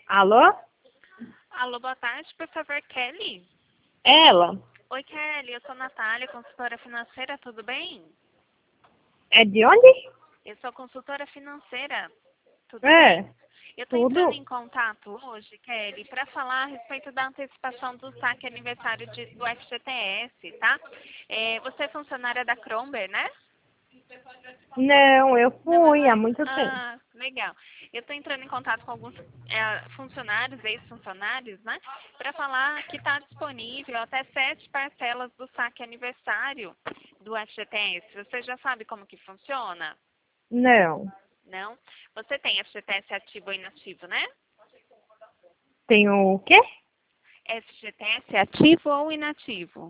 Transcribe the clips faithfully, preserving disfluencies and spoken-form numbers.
Alô? Alô, boa tarde, por favor, Kelly. Ela? Oi, Kelly, eu sou Natália, consultora financeira, tudo bem? É de onde? Eu sou consultora financeira, tudo É, bem? Eu estou entrando tudo. em contato hoje, Kelly, para falar a respeito da antecipação do saque aniversário de- do F G T S, tá? É, você é funcionária da Cromber, né? Não, eu Não é fui há mais? muito tempo. Ah, legal. Eu estou entrando em contato com alguns é, funcionários, ex-funcionários, né? Para falar que está disponível até sete parcelas do saque aniversário do F G T S. Você já sabe como que funciona? Não. Não? Você tem F G T S ativo ou inativo, né? Tem o quê? F G T S ativo ou inativo?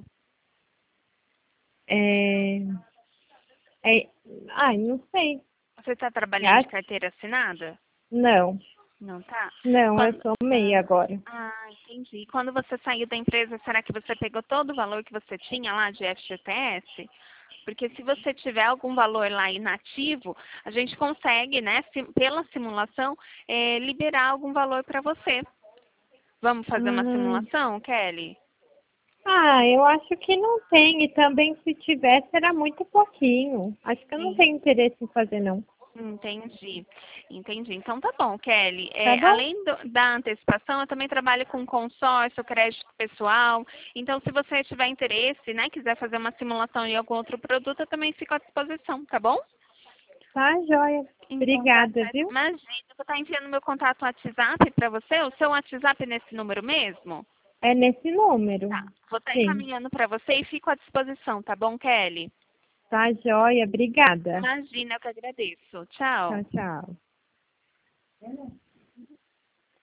É... é... Ai, não sei. Você está trabalhando de Acho- carteira assinada? Não. Não tá? Não, eu Quando... sou MEI Ah, agora. ah, entendi. Quando você saiu da empresa, será que você pegou todo o valor que você tinha lá de F G T S? Porque se você tiver algum valor lá inativo, a gente consegue, né, sim- pela simulação, eh, liberar algum valor para você. Vamos fazer uma Hum... simulação, Kelly? Ah, eu acho que não tem. E também se tivesse era muito pouquinho. Acho que eu não Sim. tenho interesse em fazer, não. Entendi, entendi. Então tá bom, Kelly. Tá É, bom? além do- da antecipação, eu também trabalho com consórcio, crédito pessoal. Então, se você tiver interesse, né, quiser fazer uma simulação em algum outro produto, eu também fico à disposição, tá bom? Tá, joia. Então tá Obrigada, certo. viu? Imagina, eu vou estar enviando meu contato no WhatsApp para você. O seu WhatsApp é nesse número mesmo? É nesse número. Tá. Vou estar Sim. encaminhando para você e fico à disposição, tá bom, Kelly? Tá, joia. Obrigada. Imagina, eu que agradeço. Tchau, Tchau. tchau.